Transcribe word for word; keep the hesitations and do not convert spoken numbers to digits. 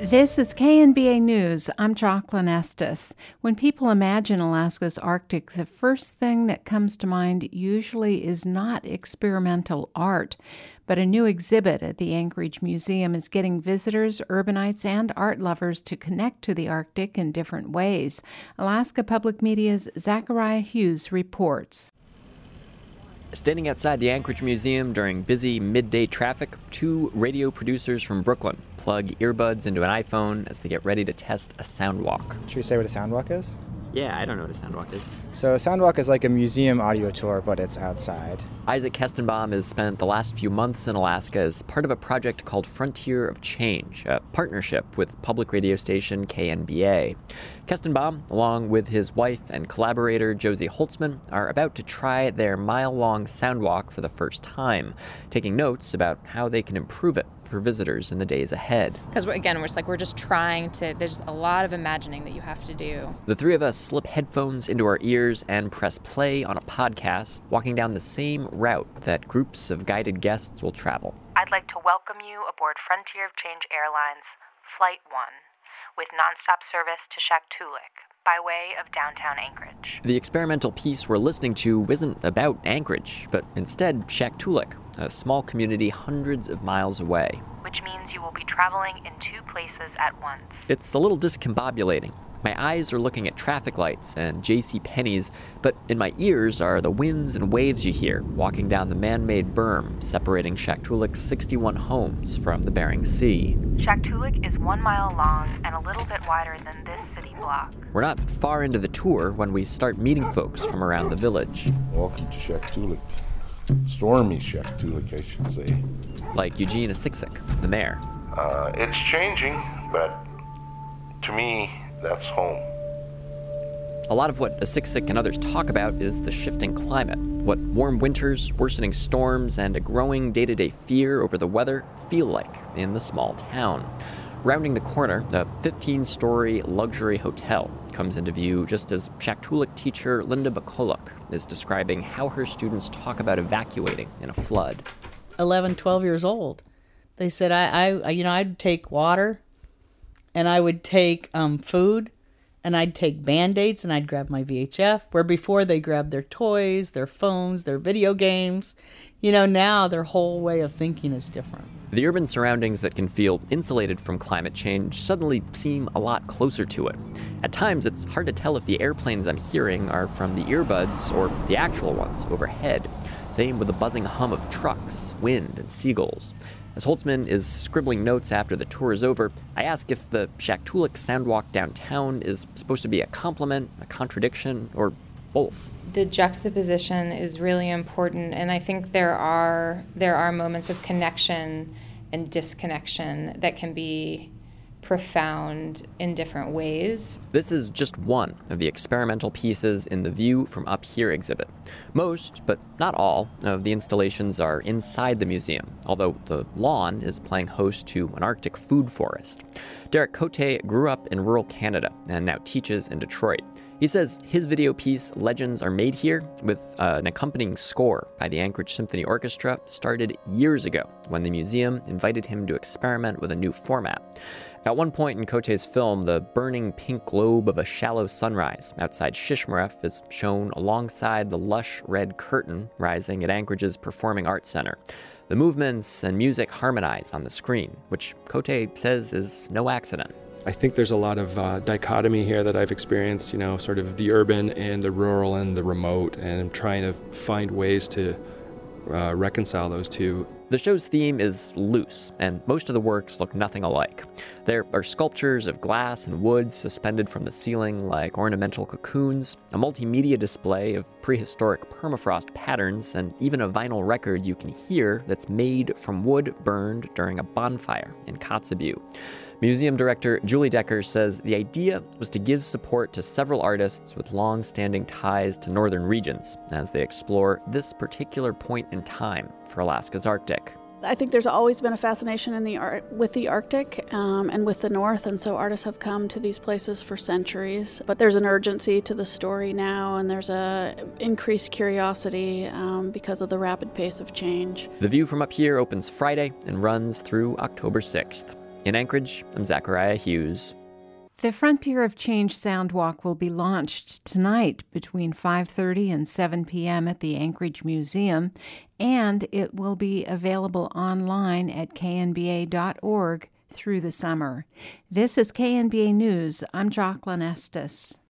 This is K N B A News. I'm Jocelyn Estes. When people imagine Alaska's Arctic, the first thing that comes to mind usually is not experimental art, but a new exhibit at the Anchorage Museum is getting visitors, urbanites, and art lovers to connect to the Arctic in different ways. Alaska Public Media's Zachariah Hughes reports. Standing outside the Anchorage Museum during busy midday traffic, two radio producers from Brooklyn plug earbuds into an iPhone as they get ready to test a soundwalk. Should we say what a soundwalk is? Yeah, I don't know what a soundwalk is. So a soundwalk is like a museum audio tour, but it's outside. Isaac Kestenbaum has spent the last few months in Alaska as part of a project called Frontier of Change, a partnership with public radio station K N B A. Kestenbaum, along with his wife and collaborator Josie Holtzman, are about to try their mile-long soundwalk for the first time, taking notes about how they can improve it for visitors in the days ahead. Because again, we're just like we're just trying to. There's a lot of imagining that you have to do. The three of us slip headphones into our ears and press play on a podcast, walking down the same route that groups of guided guests will travel. I'd like to welcome you aboard Frontier of Change Airlines Flight One, with nonstop service to Shaktoolik by way of downtown Anchorage. The experimental piece we're listening to isn't about Anchorage, but instead Shaktoolik, a small community hundreds of miles away. Which means you will be traveling in two places at once. It's a little discombobulating. My eyes are looking at traffic lights and JCPenney's, but in my ears are the winds and waves you hear walking down the man-made berm separating Shaktoolik's sixty-one homes from the Bering Sea. Shaktoolik is one mile long and a little bit wider than this city block. We're not far into the tour when we start meeting folks from around the village. Welcome to Shaktoolik. Stormy Shaktoolik, I should say. Like Eugene Asiksik, the mayor. Uh, it's changing, but to me, that's home. A lot of what Asiksik and others talk about is the shifting climate, what warm winters, worsening storms, and a growing day-to-day fear over the weather feel like in the small town. Rounding the corner, a fifteen-story luxury hotel comes into view just as Shaktoolik teacher Linda Bakoluk is describing how her students talk about evacuating in a flood. eleven, twelve years old. They said, I, I you know, I'd take water, and I would take um, food, and I'd take Band-Aids, and I'd grab my V H F, where before they grabbed their toys, their phones, their video games. You know, now their whole way of thinking is different. The urban surroundings that can feel insulated from climate change suddenly seem a lot closer to it. At times, it's hard to tell if the airplanes I'm hearing are from the earbuds or the actual ones overhead. Same with the buzzing hum of trucks, wind, and seagulls. As Holtzman is scribbling notes after the tour is over, I ask if the Shaktoolik Soundwalk downtown is supposed to be a compliment, a contradiction, or both. The juxtaposition is really important, and I think there are there are moments of connection and disconnection that can be profound in different ways. This is just one of the experimental pieces in the View from Up Here exhibit. Most, but not all, of the installations are inside the museum, although the lawn is playing host to an Arctic food forest. Derek Cote grew up in rural Canada and now teaches in Detroit. He says his video piece, Legends Are Made Here, with uh, an accompanying score by the Anchorage Symphony Orchestra, started years ago when the museum invited him to experiment with a new format. At one point in Cote's film, the burning pink globe of a shallow sunrise outside Shishmaref is shown alongside the lush red curtain rising at Anchorage's Performing Arts Center. The movements and music harmonize on the screen, which Cote says is no accident. I think there's a lot of uh, dichotomy here that I've experienced, you know, sort of the urban and the rural and the remote, and I'm trying to find ways to uh, reconcile those two. The show's theme is loose, and most of the works look nothing alike. There are sculptures of glass and wood suspended from the ceiling like ornamental cocoons, a multimedia display of prehistoric permafrost patterns, and even a vinyl record you can hear that's made from wood burned during a bonfire in Kotzebue. Museum director Julie Decker says the idea was to give support to several artists with long-standing ties to northern regions as they explore this particular point in time for Alaska's Arctic. I think there's always been a fascination in the art with the Arctic um, and with the North, and so artists have come to these places for centuries. But there's an urgency to the story now, and there's a increased curiosity um, because of the rapid pace of change. The View from Up Here opens Friday and runs through October sixth. In Anchorage, I'm Zachariah Hughes. The Frontier of Change Soundwalk will be launched tonight between five thirty and seven p.m. at the Anchorage Museum, and it will be available online at k n b a dot org through the summer. This is K N B A News. I'm Jocelyn Estes.